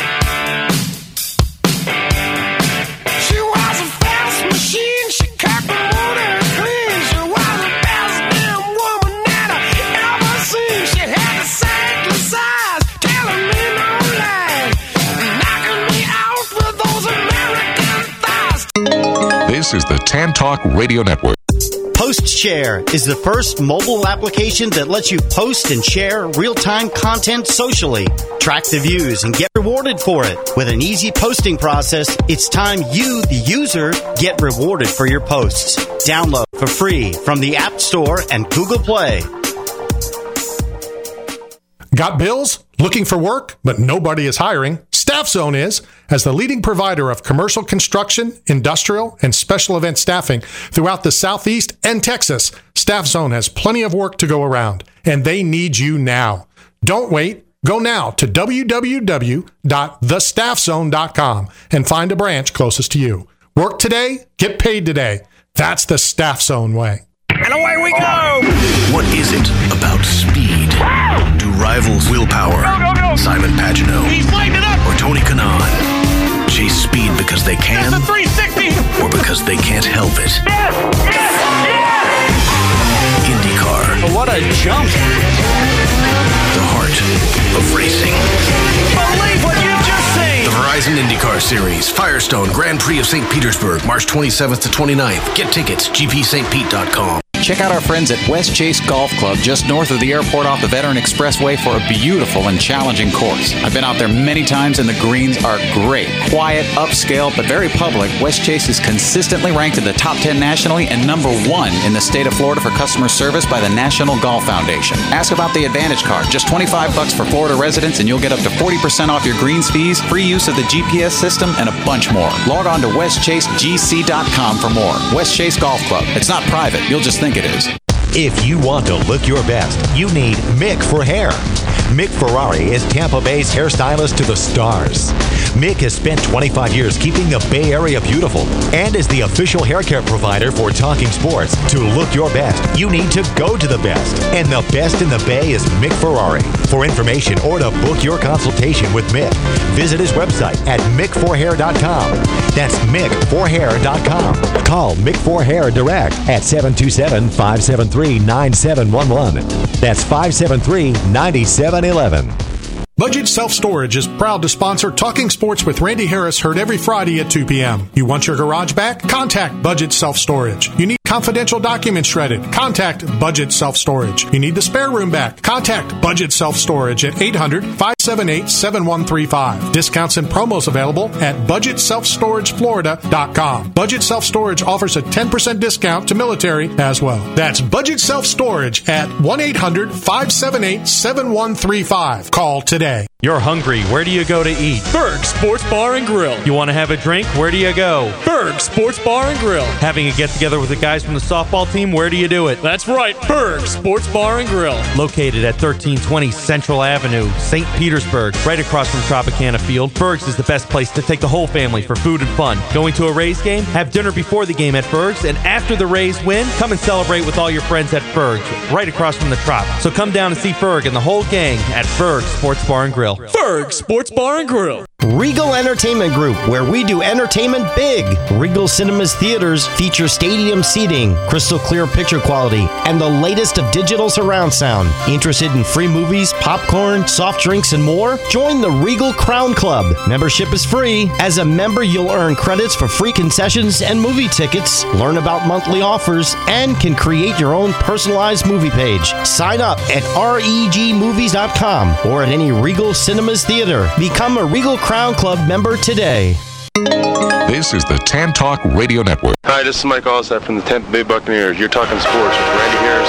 She was a fast machine. She cut the motor clean. She was the best damn woman that I ever seen. She had the saintly size, telling me no lie, knocking me out with those American thighs. This is the Tan Talk Radio Network. PostShare is the first mobile application that lets you post and share real-time content socially. Track the views and get rewarded for it. With an easy posting process, it's time you, the user, get rewarded for your posts. Download for free from the App Store and Google Play. Got bills? Looking for work, but nobody is hiring? Staff Zone is. As the leading provider of commercial construction, industrial, and special event staffing throughout the Southeast and Texas, Staff Zone has plenty of work to go around, and they need you now. Don't wait. Go now to www.thestaffzone.com and find a branch closest to you. Work today, get paid today. That's the Staff Zone way. And away we go! What is it about speed? Do rivals willpower, Simon Pagenaud, He's lighting it up! or Tony Kanaan chase speed because they can, That's a 360! or because they can't help it? IndyCar. What a jump! The heart of racing. Believe what you've just seen! The Verizon IndyCar Series, Firestone Grand Prix of St. Petersburg, March 27th to 29th. Get tickets, gpstpete.com. Check out our friends at West Chase Golf Club just north of the airport off the Veteran Expressway for a beautiful and challenging course. I've been out there many times and the greens are great. Quiet, upscale, but very public, West Chase is consistently ranked in the top 10 nationally and number 1 in the state of Florida for customer service by the National Golf Foundation. Ask about the Advantage Card. Just $25 for Florida residents and you'll get up to 40% off your greens fees, free use of the GPS system, and a bunch more. Log on to westchasegc.com for more. West Chase Golf Club. It's not private. You'll just think it is. If you want to look your best, you need Mick for hair. Mick Ferrari is Tampa Bay's hairstylist to the stars. Mick has spent 25 years keeping the Bay Area beautiful and is the official hair care provider for Talking Sports. To look your best, you need to go to the best. And the best in the Bay is Mick Ferrari. For information or to book your consultation with Mick, visit his website at mickforhair.com. That's mickforhair.com. Call Mick for Hair direct at 727-573-5773. 573-9711. That's 573-9711. Budget Self-Storage is proud to sponsor Talking Sports with Randy Harris, heard every Friday at 2 p.m. You want your garage back? Contact Budget Self-Storage. You need confidential documents shredded? Contact Budget Self-Storage. You need the spare room back? Contact Budget Self-Storage at 800-578-7135. Discounts and promos available at BudgetSelfStorageFlorida.com. Budget Self-Storage offers a 10% discount to military as well. That's Budget Self-Storage at 1-800-578-7135. Call today. You're hungry. Where do you go to eat? Berg Sports Bar and Grill. You want to have a drink? Where do you go? Berg Sports Bar and Grill. Having a get-together with the guys from the softball team? Where do you do it? That's right, Berg Sports Bar and Grill. Located at 1320 Central Avenue, St. Petersburg, right across from Tropicana Field. Berg's is the best place to take the whole family for food and fun. Going to a Rays game? Have dinner before the game at Berg's, and after the Rays win, come and celebrate with all your friends at Berg's, right across from the Trop. So come down and see Berg and the whole gang at Berg Sports Bar and Grill. Berg Sports Bar and Grill. Regal Entertainment Group, where we do entertainment big. Regal Cinemas Theaters feature stadium seating, crystal clear picture quality, and the latest of digital surround sound. Interested in free movies, popcorn, soft drinks, and more? Join the Regal Crown Club. Membership is free. As a member, you'll earn credits for free concessions and movie tickets, learn about monthly offers, and can create your own personalized movie page. Sign up at regmovies.com or at any Regal Cinemas Theater. Become a Regal Crown Club member today. This is the Tan Talk Radio Network. Hi, this is Mike Allsap from the Tampa Bay Buccaneers. You're talking sports with Randy Harris.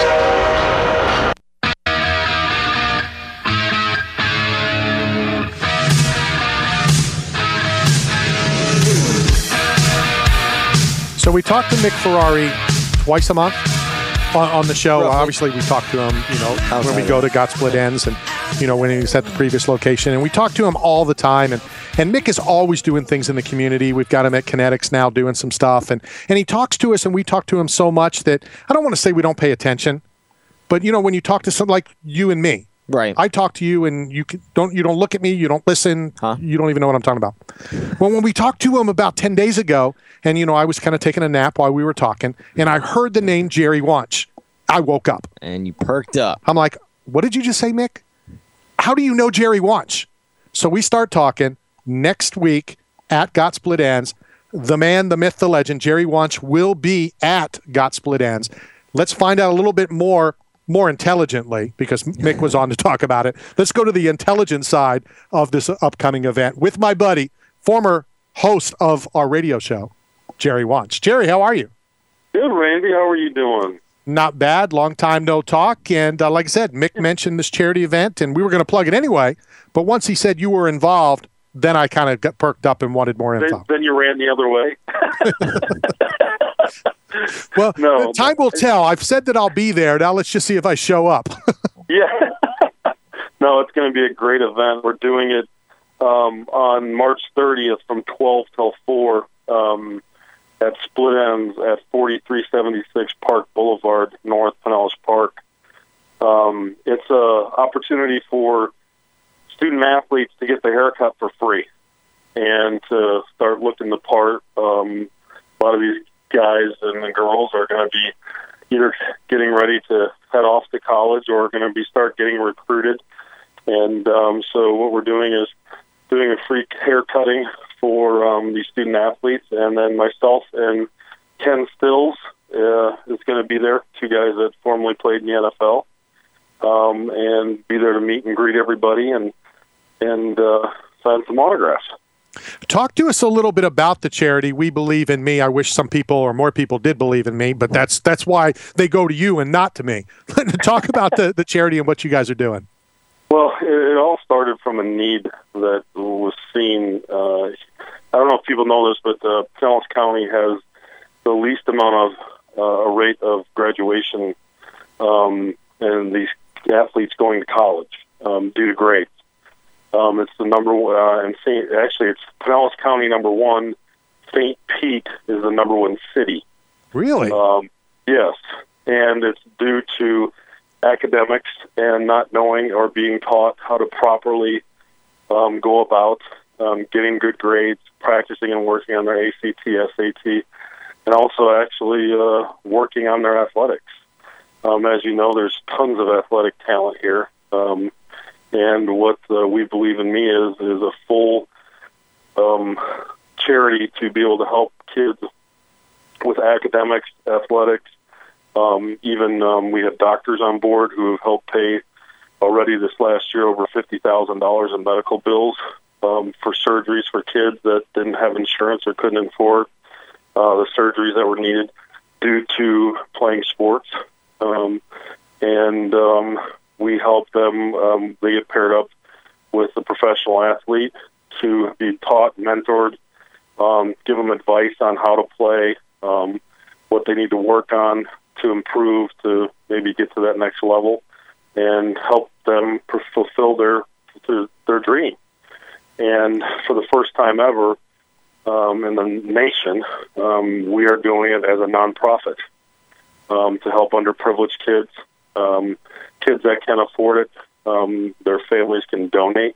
So we talked to Mick Ferrari twice a month on the show. Roughly. Obviously, we talk to him, when we go to Got Split Ends and, when he's at the previous location. And we talk to him all the time. And Mick is always doing things in the community. We've got him at Kinetics now doing some stuff. And he talks to us, and we talk to him so much that I don't want to say we don't pay attention. But, when you talk to someone like you and me, right? I talk to you, and you don't look at me, you don't listen, you don't even know what I'm talking about. Well, when we talked to him about 10 days ago, and, I was kind of taking a nap while we were talking, and I heard the name Jerry Wunsch. I woke up. And you perked up. I'm like, what did you just say, Mick? How do you know Jerry Wunsch? So we start talking. Next week at Got Split Ends, the man, the myth, the legend, Jerry Wunsch will be at Got Split Ends. Let's find out a little bit more intelligently, because Mick was on to talk about it. Let's go to the intelligent side of this upcoming event with my buddy, former host of our radio show, Jerry Wunsch. Jerry, how are you? Good, Randy. How are you doing? Not bad. Long time no talk. And like I said, Mick mentioned this charity event, and we were going to plug it anyway. But once he said you were involved, then I kind of got perked up and wanted more info. Then you ran the other way. Well, no, time will tell. I've said that I'll be there. Now let's just see if I show up. Yeah. No, it's going to be a great event. We're doing it on March 30th from 12 till 4 at Split Ends at 4376 Park Boulevard, North Pinellas Park. It's an opportunity for student athletes to get their haircut for free and to start looking the part. A lot of these guys and the girls are going to be either getting ready to head off to college or going to start getting recruited. And so what we're doing is doing a free hair cutting for these student athletes, and then myself and Ken Stills is going to be there, two guys that formerly played in the NFL, and be there to meet and greet everybody and sign some autographs. Talk to us a little bit about the charity, We Believe in Me. I wish some people or more people did believe in me, but that's why they go to you and not to me. Talk about the charity and what you guys are doing. Well, it all started from a need that was seen. I don't know if people know this, but Pinellas County has the least amount of a rate of graduation and these athletes going to college due to grades. It's the number one, and actually it's Pinellas County number one. St. Pete is the number one city. Really? Yes, and it's due to academics and not knowing or being taught how to properly go about getting good grades, practicing and working on their ACT, SAT, and also actually working on their athletics. As you know, there's tons of athletic talent here. And what We Believe in Me is a full charity to be able to help kids with academics, athletics. Even we have doctors on board who have helped pay already this last year over $50,000 in medical bills for surgeries for kids that didn't have insurance or couldn't afford the surgeries that were needed due to playing sports. We help them. They get paired up with a professional athlete to be taught, mentored, give them advice on how to play, what they need to work on to improve, to maybe get to that next level, and help them fulfill their dream. And for the first time ever in the nation, we are doing it as a nonprofit to help underprivileged kids, kids that can't afford it. Their families can donate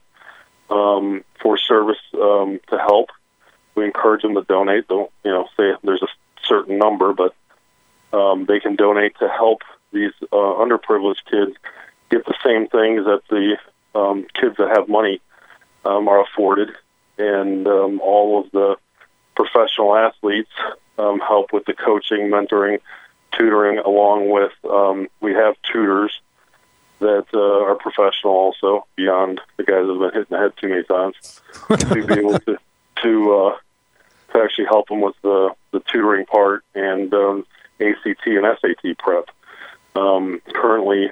for service to help. We encourage them to donate. Don't say there's a certain number, but they can donate to help these underprivileged kids get the same things that the kids that have money are afforded. And all of the professional athletes help with the coaching, mentoring, tutoring, along with we have tutors that are professional also, beyond the guys that have been hit in the head too many times, to be able to actually help them with the tutoring part and ACT and SAT prep. Currently,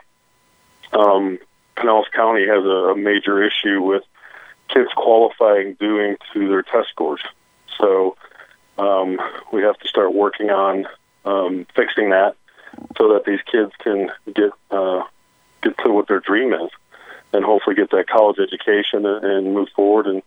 Pinellas County has a major issue with kids qualifying due to their test scores. So we have to start working on fixing that so that these kids can get to what their dream is, and hopefully get that college education and move forward. And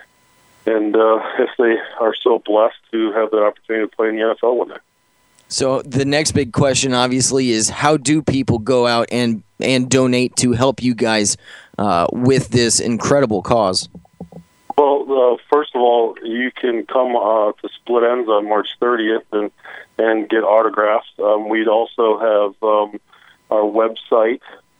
if they are so blessed to have that opportunity to play in the NFL one day. So the next big question, obviously, is how do people go out and donate to help you guys with this incredible cause? Well, first of all, you can come to Split Ends on March 30th and get autographs. We'd also have our website,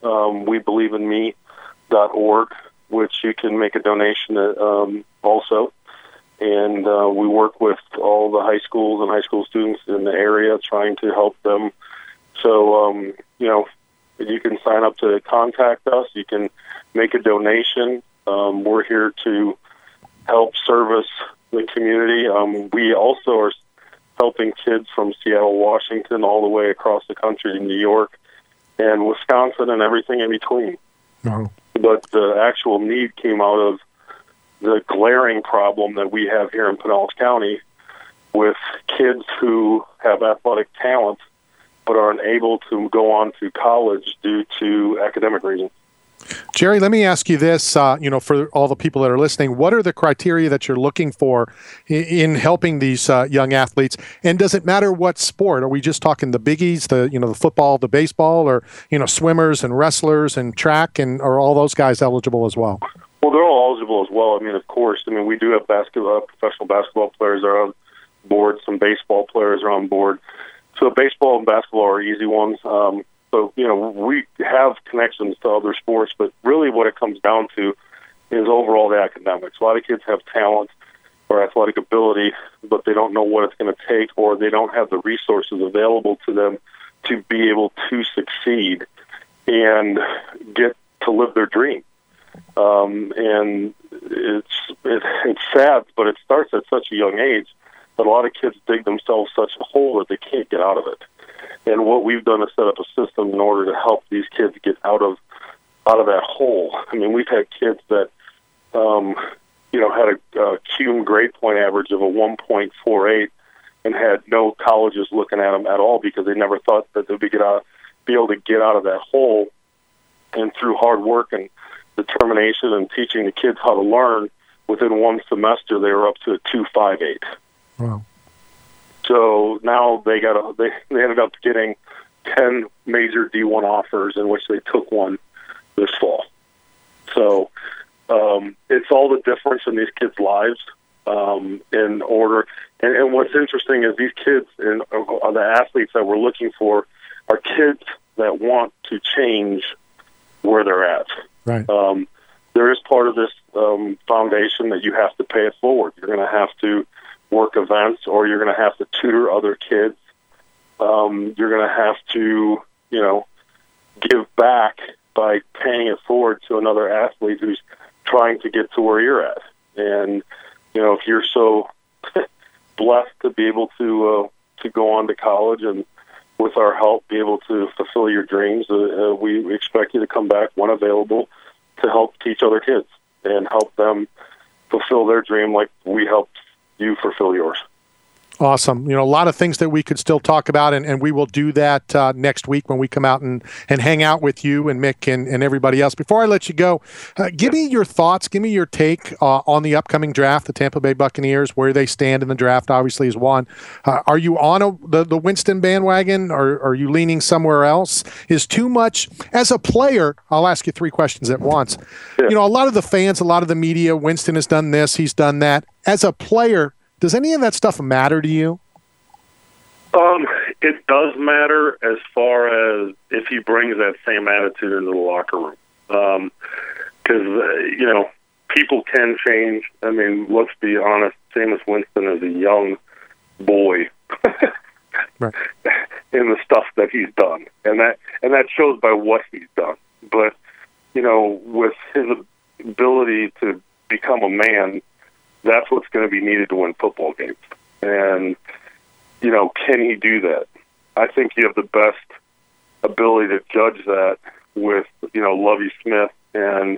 webelieveinme.org, which you can make a donation also. And we work with all the high schools and high school students in the area, trying to help them. So, you can sign up to contact us. You can make a donation. We're here to help service the community. We also are helping kids from Seattle, Washington, all the way across the country to New York and Wisconsin and everything in between. Oh. But the actual need came out of the glaring problem that we have here in Pinellas County with kids who have athletic talent but are unable to go on to college due to academic reasons. Jerry, let me ask you this, for all the people that are listening, what are the criteria that you're looking for in helping these young athletes? And does it matter what sport? Are we just talking the biggies, the football, the baseball, or, swimmers and wrestlers and track, and are all those guys eligible as well? Well, they're all eligible as well. Of course. We do have professional basketball players are on board. Some baseball players are on board. So baseball and basketball are easy ones. So, we have connections to other sports, but really what it comes down to is overall the academics. A lot of kids have talent or athletic ability, but they don't know what it's going to take, or they don't have the resources available to them to be able to succeed and get to live their dream. And it's sad, but it starts at such a young age that a lot of kids dig themselves such a hole that they can't get out of it. And what we've done is set up a system in order to help these kids get out of that hole. We've had kids that, had a cum grade point average of a 1.48 and had no colleges looking at them at all because they never thought that they'd be able to get out of that hole. And through hard work and determination and teaching the kids how to learn, within one semester they were up to a 2.58. Wow. So now they ended up getting 10 major D1 offers, in which they took one this fall. So it's all the difference in these kids' lives in order. And what's interesting is these kids and the athletes that we're looking for are kids that want to change where they're at. Right. There is part of this foundation that you have to pay it forward. You're going to have to work events, or you're going to have to tutor other kids. You're going to have to, give back by paying it forward to another athlete who's trying to get to where you're at. And, if you're so blessed to be able to go on to college and with our help be able to fulfill your dreams, we expect you to come back when available to help teach other kids and help them fulfill their dream like we helped you fulfill yours. Awesome. A lot of things that we could still talk about, and we will do that next week when we come out and hang out with you and Mick and everybody else. Before I let you go, give me your thoughts, give me your take on the upcoming draft, the Tampa Bay Buccaneers, where they stand in the draft, obviously, is one. Are you on the Winston bandwagon, or are you leaning somewhere else? Is too much, as a player, I'll ask you three questions at once. Yeah. A lot of the fans, a lot of the media, Winston has done this, he's done that. As a player, does any of that stuff matter to you? It does matter as far as if he brings that same attitude into the locker room. Because, people can change. I mean, let's be honest, Jameis Winston is a young boy right. in the stuff that he's done. And that shows by what he's done. But, with his ability to become a man, that's what's going to be needed to win football games. And, can he do that? I think you have the best ability to judge that with, Lovie Smith. And,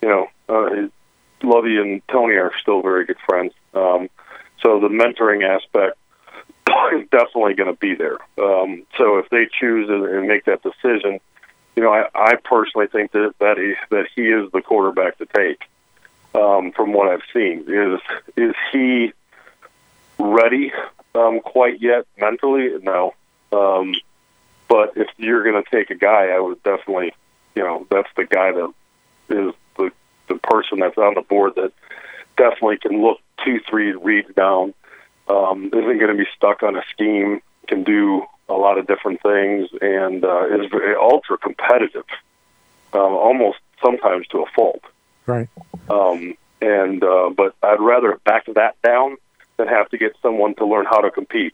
Lovie and Tony are still very good friends. So the mentoring aspect is definitely going to be there. So if they choose and make that decision, I personally think that he is the quarterback to take. From what I've seen, is he ready quite yet mentally? No. But if you're going to take a guy, I would definitely, that's the guy that is the person that's on the board that definitely can look 2-3 reads down, isn't going to be stuck on a scheme, can do a lot of different things, and is very ultra competitive, almost sometimes to a fault. Right. But I'd rather back that down than have to get someone to learn how to compete.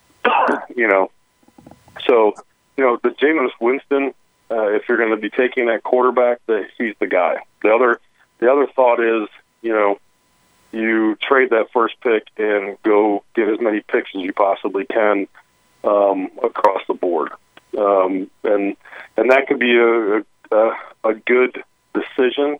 So, the Jameis Winston, if you're going to be taking that quarterback, that he's the guy. The other thought is, you trade that first pick and go get as many picks as you possibly can across the board, and that could be a good decision.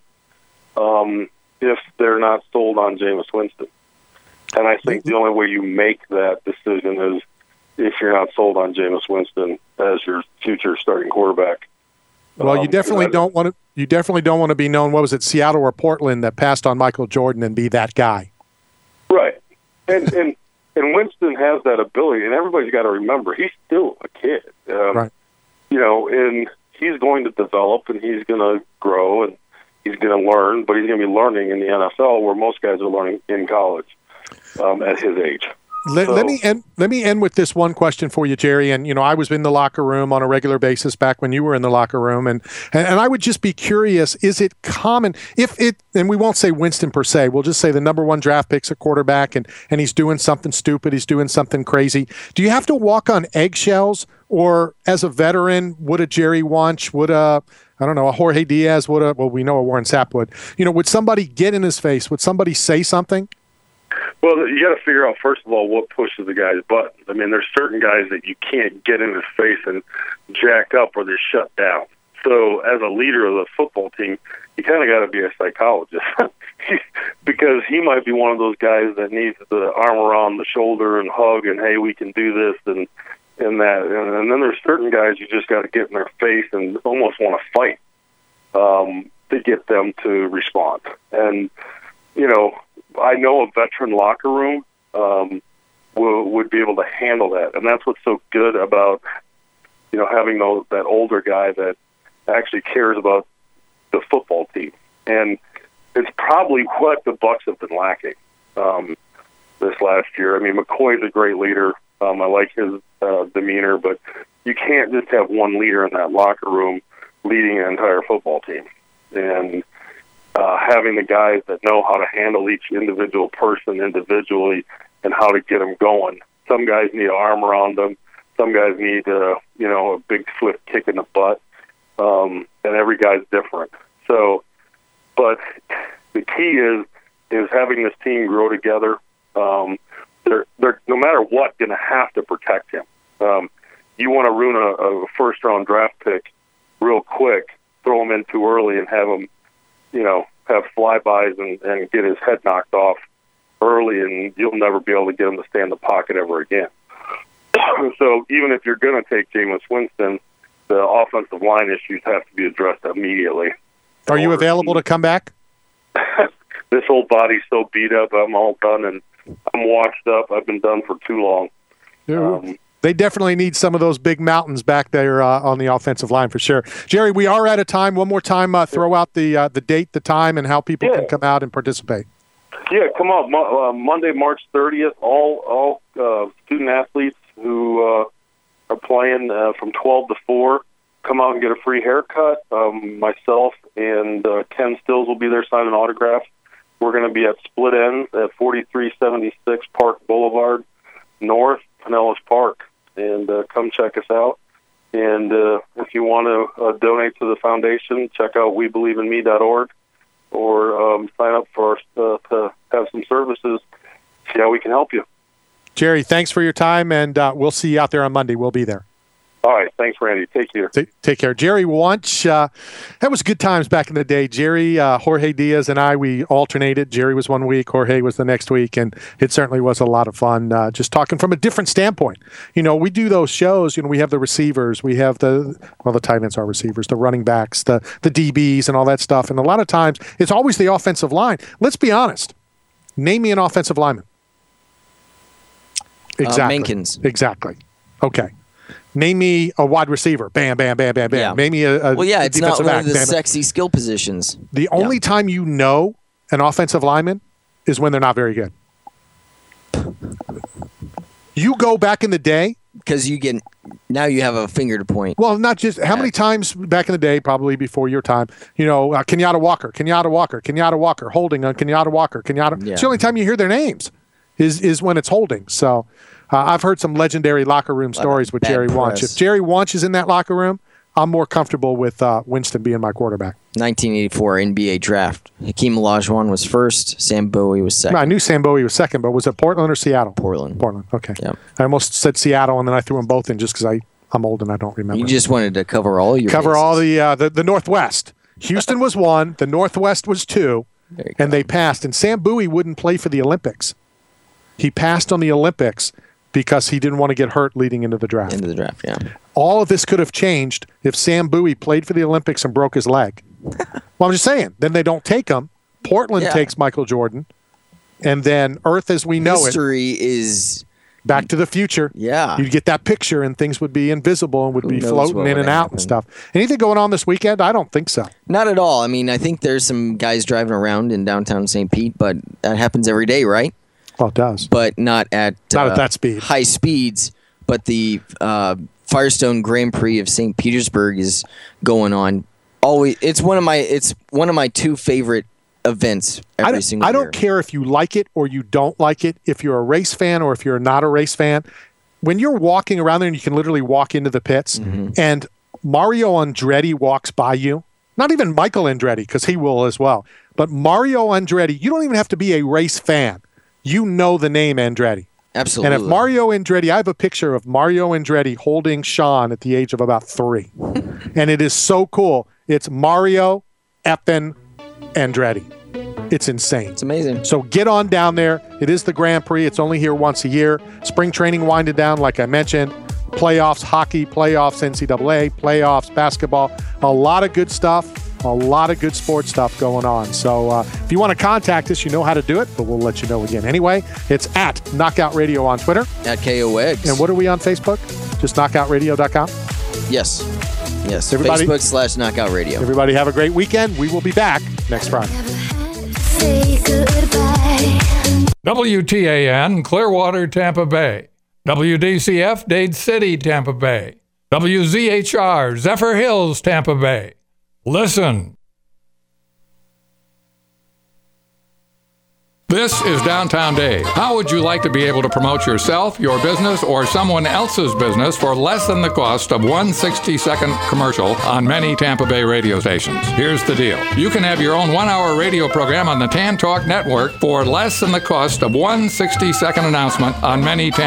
If they're not sold on Jameis Winston. And I think the only way you make that decision is if you're not sold on Jameis Winston as your future starting quarterback. Well, you definitely don't want to. You definitely don't want to be known. What was it, Seattle or Portland, that passed on Michael Jordan and be that guy? Right. And Winston has that ability, and everybody's got to remember he's still a kid. Right. And he's going to develop, and he's going to grow, and he's going to learn, but he's going to be learning in the NFL where most guys are learning in college at his age. Let me end with this one question for you, Jerry. And I was in the locker room on a regular basis back when you were in the locker room, and I would just be curious: is it common and we won't say Winston per se, we'll just say the number one draft pick's a quarterback, and he's doing something stupid, he's doing something crazy. Do you have to walk on eggshells, or as a veteran, would a Jerry Wunsch, would a Jorge Diaz, we know a Warren Sapp would, would somebody get in his face? Would somebody say something? Well, you got to figure out, first of all, what pushes the guy's button. I mean, there's certain guys that you can't get in his face and jack up or they're shut down. So as a leader of the football team, you kind of got to be a psychologist because he might be one of those guys that needs the arm around the shoulder and hug and, hey, we can do this and that. And then there's certain guys you just got to get in their face and almost want to fight to get them to respond. And, I know a veteran locker room would be able to handle that, and that's what's so good about having that older guy that actually cares about the football team. And it's probably what the Bucs have been lacking this last year. I mean, McCoy's a great leader. I like his demeanor, but you can't just have one leader in that locker room leading an entire football team. And having the guys that know how to handle each individual person individually and how to get them going. Some guys need an arm around them. Some guys need, a big swift kick in the butt. And every guy's different. So, but the key is having this team grow together. They're no matter what going to have to protect him. You want to ruin a first-round draft pick real quick, throw him in too early, and have him, have flybys and get his head knocked off early, and you'll never be able to get him to stay in the pocket ever again. So even if you're going to take Jameis Winston, the offensive line issues have to be addressed immediately. Are you available to come back? This whole body's so beat up, I'm all done, and I'm washed up. I've been done for too long. They definitely need some of those big mountains back there on the offensive line for sure. Jerry, we are out of time. One more time, throw out the date, the time, and how people can come out and participate. Yeah, come on. Monday, March 30th, all student athletes who are playing from 12 to 4, come out and get a free haircut. Myself and Ken Stills will be there signing autographs. We're going to be at Split Ends at 4376 Park Boulevard North, Pinellas Park. And come check us out. And if you want to donate to the foundation, check out WeBelieveInMe.org or sign up for us to have some services, see how we can help you. Jerry, thanks for your time, and we'll see you out there on Monday. We'll be there. All right. Thanks, Randy. Take care. Take care. Jerry Wunsch, that was good times back in the day. Jerry, Jorge Diaz, and I, we alternated. Jerry was one week, Jorge was the next week, and it certainly was a lot of fun just talking from a different standpoint. We do those shows. We have the receivers. We have the tight ends are receivers, the running backs, the DBs, and all that stuff. And a lot of times, it's always the offensive line. Let's be honest. Name me an offensive lineman. Exactly. Mankins. Exactly. Okay. Name me a wide receiver. Bam, bam, bam, bam, bam. Yeah. Name me a it's not one of the bam, sexy skill positions. The only time you know an offensive lineman is when they're not very good. You go back in the day. Because now you have a finger to point. Well, not just, how many times back in the day, probably before your time, Kenyatta Walker, holding on Kenyatta Walker, It's the only time you hear their names is when it's holding. So I've heard some legendary locker room stories with Jerry Wunsch. If Jerry Wunsch is in that locker room, I'm more comfortable with Winston being my quarterback. 1984 NBA draft. Hakeem Olajuwon was first. Sam Bowie was second. No, I knew Sam Bowie was second, but was it Portland or Seattle? Portland. Okay. Yeah. I almost said Seattle, and then I threw them both in just because I'm old and I don't remember. You just wanted to cover all your bases. all the Northwest. Houston was 1. The Northwest was 2, and they passed. And Sam Bowie wouldn't play for the Olympics. He passed on the Olympics because he didn't want to get hurt leading into the draft. Yeah. All of this could have changed if Sam Bowie played for the Olympics and broke his leg. Well, I'm just saying. Then they don't take him. Portland takes Michael Jordan. And then Earth as we know History is Back to the Future. Yeah. You'd get that picture and things would be invisible and would be floating in and out and stuff. Anything going on this weekend? I don't think so. Not at all. I mean, I think there's some guys driving around in downtown St. Pete, but that happens every day, right? Well, it does. But not at that speed. High speeds. But the Firestone Grand Prix of St. Petersburg is going on. Always, it's one of my two favorite events every single year. I don't care if you like it or you don't like it, if you're a race fan or if you're not a race fan. When you're walking around there and you can literally walk into the pits and Mario Andretti walks by you, not even Michael Andretti, because he will as well, but Mario Andretti, you don't even have to be a race fan. You know the name Andretti. Absolutely. And if Mario Andretti, I have a picture of Mario Andretti holding Sean at the age of about 3. And it is so cool. It's Mario effing Andretti. It's insane. It's amazing. So get on down there. It is the Grand Prix. It's only here once a year. Spring training winded down, like I mentioned. Playoffs, hockey, playoffs, NCAA, playoffs, basketball. A lot of good stuff. A lot of good sports stuff going on. So if you want to contact us, you know how to do it, but we'll let you know again. Anyway, it's at Knockout Radio on Twitter. At KO Eggs. And what are we on Facebook? Just knockoutradio.com? Yes. Everybody, Facebook/Knockout Radio. Everybody have a great weekend. We will be back next Friday. WTAN, Clearwater, Tampa Bay. WDCF, Dade City, Tampa Bay. WZHR, Zephyr Hills, Tampa Bay. Listen. This is Downtown Dave. How would you like to be able to promote yourself, your business, or someone else's business for less than the cost of one 60-second commercial on many Tampa Bay radio stations? Here's the deal. You can have your own 1-hour radio program on the Tan Talk Network for less than the cost of one 60-second announcement on many Tampa